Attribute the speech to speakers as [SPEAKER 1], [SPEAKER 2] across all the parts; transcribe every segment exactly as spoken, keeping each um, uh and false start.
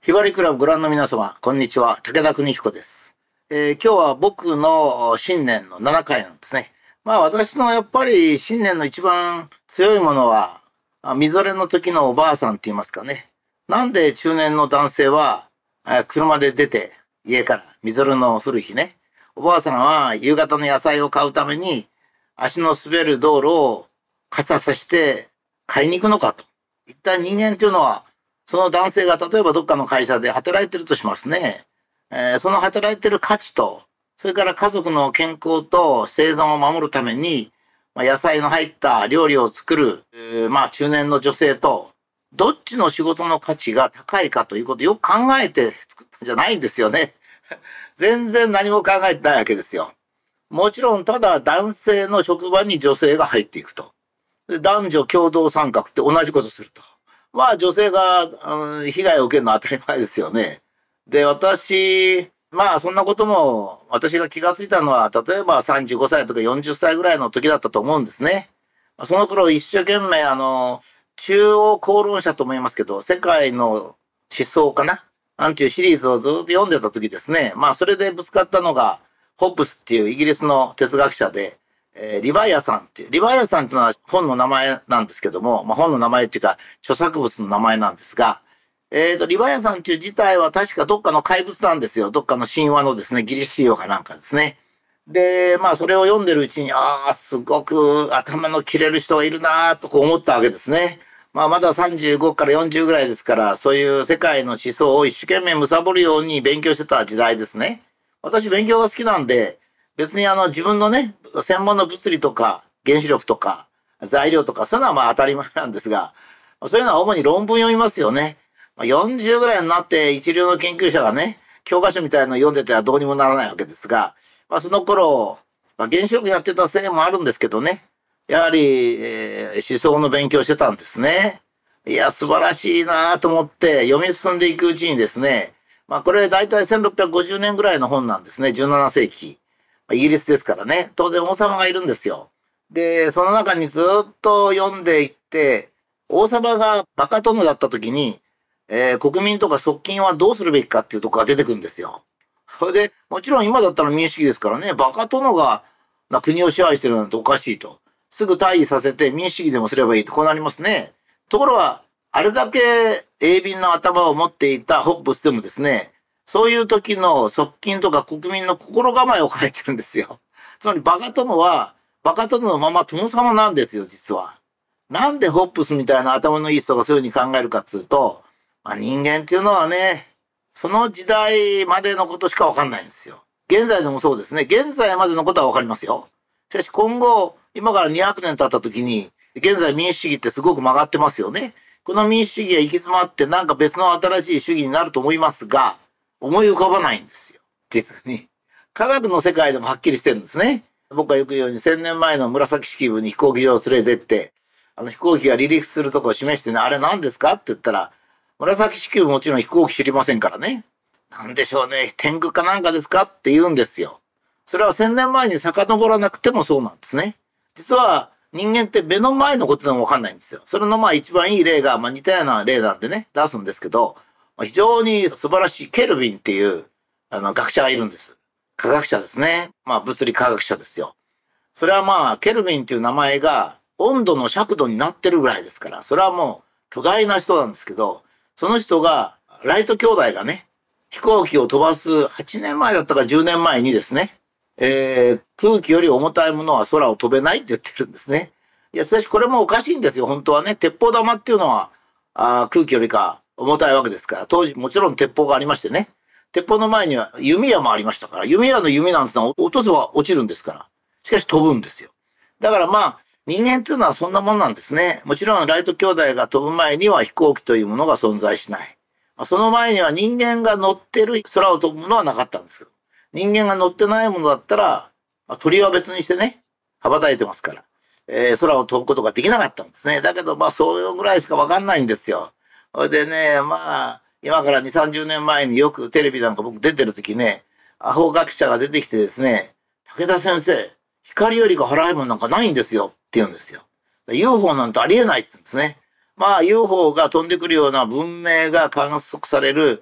[SPEAKER 1] ひばりクラブご覧の皆様、こんにちは。武田邦彦です。えー今日は僕の新年のななかいなんですね。まあ私のやっぱり新年の一番強いものは、あみぞれの時のおばあさんって言いますかね。なんで中年の男性は、あ車で出て家からみぞれの降る日ね。おばあさんは夕方の野菜を買うために足の滑る道路を傘さして買いに行くのかと。一体人間っていうのはその男性が例えばどっかの会社で働いてるとしますね。えーその働いてる価値と、それから家族の健康と生存を守るために、まあ、野菜の入った料理を作る、えーまあ中年の女性と、どっちの仕事の価値が高いかということをよく考えて作ったんじゃないんですよね。全然何も考えてないわけですよ。もちろんただ男性の職場に女性が入っていくと。で男女共同参画って同じことすると。まあ女性が、うん被害を受けるのは当たり前ですよね。で、私、まあそんなことも私が気がついたのは、例えばさんじゅうごさいとかよんじゅっさいぐらいの時だったと思うんですね。その頃一生懸命あの、中央公論社と思いますけど、世界の思想かななんていうシリーズをずっと読んでた時ですね。まあそれでぶつかったのが、ホッブスっていうイギリスの哲学者で、えーリヴァイアさんっていう、リヴァイアさんっていうのは本の名前なんですけども、まあ本の名前っていうか著作物の名前なんですが、えーと、リヴァイアさんっていう自体は確かどっかの怪物なんですよ。どっかの神話のですね、ギリシ神話かなんかですね。で、まあそれを読んでるうちに、ああ、すごく頭の切れる人がいるなぁとこう思ったわけですね。まあまださんじゅうごからよんじゅうぐらいですから、そういう世界の思想を一生懸命貪るように勉強してた時代ですね。私勉強が好きなんで、別にあの自分のね、専門の物理とか原子力とか材料とかそういうのはまあ当たり前なんですが、そういうのは主に論文読みますよね。まあよんじゅうぐらいになって一流の研究者がね、教科書みたいなの読んでてはどうにもならないわけですが、まあその頃、まあ、原子力やってたせいもあるんですけどね、やはり、えー思想の勉強してたんですね。いや、素晴らしいなと思って読み進んでいくうちにですね、まあこれ大体せんろっぴゃくごじゅうねんぐらいの本なんですね。じゅうななせいき。まあイギリスですからね。当然王様がいるんですよ。で、その中にずっと読んでいって、王様がバカ殿だった時に、えー国民とか側近はどうするべきかっていうところが出てくるんですよ。それで、もちろん今だったら民主主義ですからね、バカ殿がな国を支配してるなんておかしいと。すぐ退位させて民主主義でもすればいいとこうなりますね。ところが、あれだけ鋭敏な頭を持っていたホッブスでもですね、そういう時の側近とか国民の心構えを変えてるんですよ。つまりバカ殿は、バカ殿のまま殿様なんですよ、実は。なんでホップスみたいな頭のいい人がそういうふうに考えるかっつうと、まあ、人間っていうのはね、その時代までのことしかわかんないんですよ。現在でもそうですね。現在までのことはわかりますよ。しかし今後、今からにひゃくねん経った時に、現在民主主義ってすごく曲がってますよね。この民主主義が行き詰まってなんか別の新しい主義になると思いますが、思い浮かばないんですよ。実に。科学の世界でもはっきりしてるんですね。僕がよく言うようにせんねんまえの紫式部に飛行機場を連れてって、あの飛行機が離陸するとこを示してね、あれ何ですかって言ったら、紫式部もちろん飛行機知りませんからね。なんでしょうね、天狗かなんかですかって言うんですよ。それはせんねんまえに遡らなくてもそうなんですね。実は人間って目の前のことでもわかんないんですよ。それのまあ一番いい例が、まあ似たような例なんでね、出すんですけど、まあ非常に素晴らしいケルビンっていうあの学者がいるんです。科学者ですね。まあ物理科学者ですよ。それはまあケルビンっていう名前が温度の尺度になってるぐらいですから、それはもう巨大な人なんですけど、その人が、ライト兄弟がね、飛行機を飛ばすはちねんまえだったかじゅうねんまえにですね、えー空気より重たいものは空を飛べないって言ってるんですね。いや、しかしこれもおかしいんですよ、本当はね。鉄砲玉っていうのは、あー空気よりか重たいわけですから、当時もちろん鉄砲がありましてね。鉄砲の前には弓矢もありましたから、弓矢の弓なんてのは落とせば落ちるんですから。しかし飛ぶんですよ。だからまあ、人間っていうのはそんなもんなんですね。もちろんライト兄弟が飛ぶ前には飛行機というものが存在しない。まあその前には人間が乗ってる空を飛ぶものはなかったんですけど。人間が乗ってないものだったら、まあ、鳥は別にしてね、羽ばたいてますから、えー空を飛ぶことができなかったんですね。だけどまあそういうぐらいしかわかんないんですよ。それでね、まあ、今からに、さんじゅうねんまえによくテレビなんか僕出てる時ね、アホ学者が出てきてですね、武田先生、光よりか払いもんなんかないんですよって言うんですよ。ユーフォー なんてありえないって言うんですね。まあ ユーフォー が飛んでくるような文明が観測される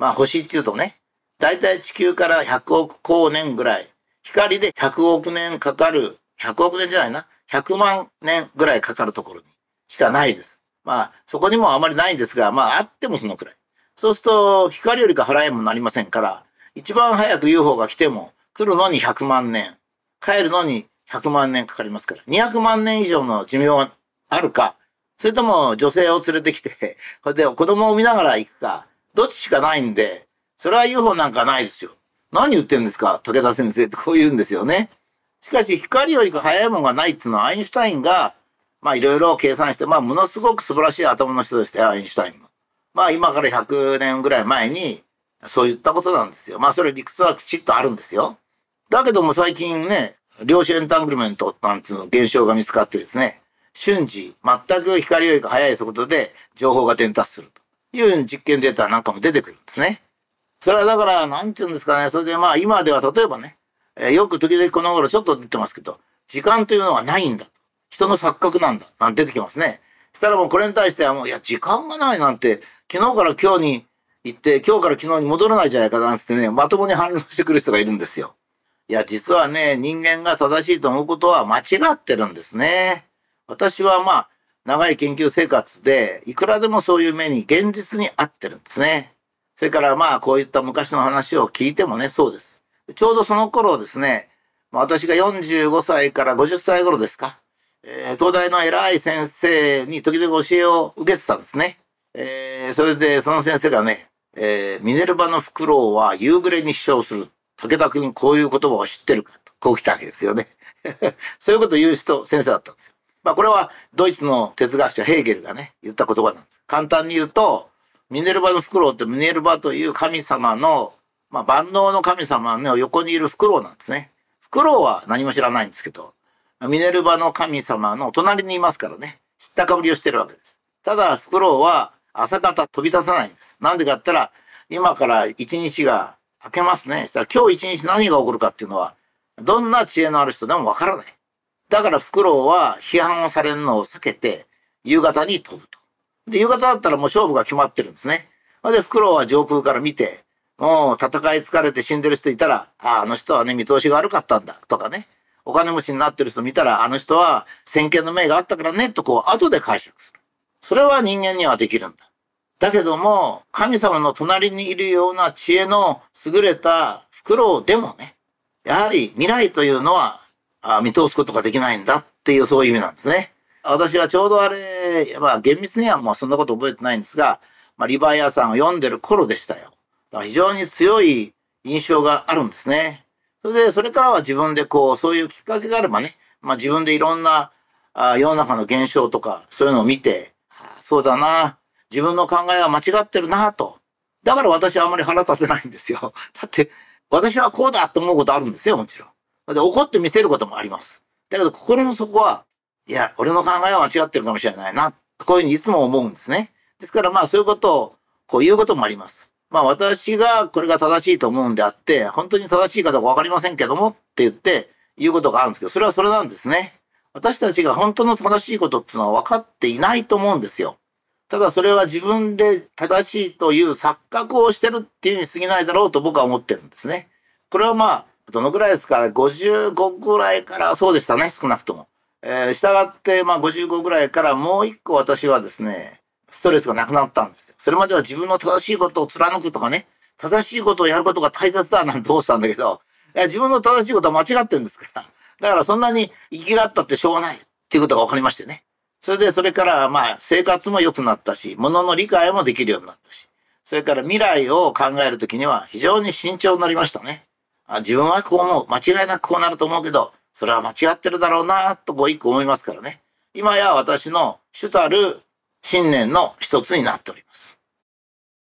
[SPEAKER 1] まあ星っていうとね、だいたい地球からひゃくおく光年ぐらい、光でひゃくおくねんかかる、ひゃくおくねんじゃないな、ひゃくまんねんぐらいかかるところにしかないです。まあそこにもあまりないんですが、まああってもそのくらい。そうすると光よりか早いもなりませんから、一番早く ユーフォー が来ても来るのにひゃくまんねん、帰るのにひゃくまんねんかかりますから、にひゃくまんねん以上の寿命があるか、それとも女性を連れてきて、それで子供を見ながら行くか、どっちしかないんで、それは ユーフォー なんかないですよ。何言ってんですか、武田先生ってこう言うんですよね。しかし光よりか早いものがないっていうのはアインシュタインが、まあいろいろ計算して、まあものすごく素晴らしい頭の人でしたよ、アインシュタインも。まあ今からひゃくねんぐらい前に、そういったことなんですよ。まあそれ理屈はきちっとあるんですよ。だけども最近ね、量子エンタングルメントなんていうの現象が見つかってですね、瞬時、全く光よりか速い速度で情報が伝達するという実験データなんかも出てくるんですね。それはだから、なんていうんですかね、それでまあ今では例えばね、えー、よく時々この頃ちょっと出てますけど、時間というのはないんだ。人の錯覚なんだ。なんて出てきますね。そしたらもうこれに対してはもう、いや、時間がないなんて、昨日から今日に行って、今日から昨日に戻らないじゃないかなんつってね、まともに反論してくる人がいるんですよ。いや、実はね、人間が正しいと思うことは間違ってるんですね。私はまあ、長い研究生活で、いくらでもそういう目に現実に合ってるんですね。それからまあ、こういった昔の話を聞いてもね、そうです。ちょうどその頃ですね、私がよんじゅうごさいからごじゅっさい頃ですか、えー、東大の偉い先生に時々教えを受けてたんですね。えー、それでその先生がね、えー、ミネルヴァのフクロウは夕暮れに飛翔する。武田君こういう言葉を知ってるかと。こう来たわけですよね。そういうことを言う人、先生だったんですよ。まあこれはドイツの哲学者ヘーゲルがね、言った言葉なんです。簡単に言うと、ミネルヴァのフクロウってミネルヴァという神様の、まあ万能の神様の横にいるフクロウなんですね。フクロウは何も知らないんですけど、ミネルヴァの神様の隣にいますからね、知ったかぶりをしてるわけです。ただフクロウは朝方飛び立たないんです。なんでかって言ったら、今から一日が明けますね。そしたら今日一日何が起こるかっていうのは、どんな知恵のある人でもわからない。だからフクロウは批判をされるのを避けて、夕方に飛ぶと。で、夕方だったらもう勝負が決まってるんですね。で、フクロウは上空から見て、もう戦い疲れて死んでる人いたら、ああ、あの人はね、見通しが悪かったんだ、とかね。お金持ちになってる人見たら、あの人は先見の明があったからね、とこう、後で解釈する。それは人間にはできるんだ。だけども、神様の隣にいるような知恵の優れたフクロウでもね、やはり未来というのはあ見通すことができないんだっていうそういう意味なんですね。私はちょうどあれ、まあ厳密にはもうそんなこと覚えてないんですが、まあ、リヴァイアさんを読んでる頃でしたよ。だから非常に強い印象があるんですね。それで、それからは自分でこう、そういうきっかけがあればね、まあ自分でいろんなあ世の中の現象とかそういうのを見て、あそうだな、自分の考えは間違ってるなと。だから私はあんまり腹立てないんですよ。だって、私はこうだと思うことあるんですよ、もちろん。で、怒って見せることもあります。だけど、心の底は、いや、俺の考えは間違ってるかもしれないな。こういうふうにいつも思うんですね。ですから、まあ、そういうことを、こう言うこともあります。まあ、私がこれが正しいと思うんであって、本当に正しいかどうかわかりませんけどもって言って、言うことがあるんですけど、それはそれなんですね。私たちが本当の正しいことっていうのは分かっていないと思うんですよ。ただそれは自分で正しいという錯覚をしてるっていうに過ぎないだろうと僕は思ってるんですね。これはまあ、どのぐらいですか、ごじゅうごぐらいからそうでしたね、少なくとも。えー、したがってまあごじゅうごぐらいからもう一個私はですね、ストレスがなくなったんですよ。それまでは自分の正しいことを貫くとかね、正しいことをやることが大切だなんて思ってたんだけど、いや自分の正しいことは間違ってるんですから。だからそんなに生きがったってしょうがないっていうことが分かりましてね。それで、それからまあ生活も良くなったし、物の理解もできるようになったし、それから未来を考えるときには非常に慎重になりましたね。あ、自分はこう思う。間違いなくこうなると思うけど、それは間違ってるだろうなとこう一個思いますからね。今や私の主たる信念の一つになっております。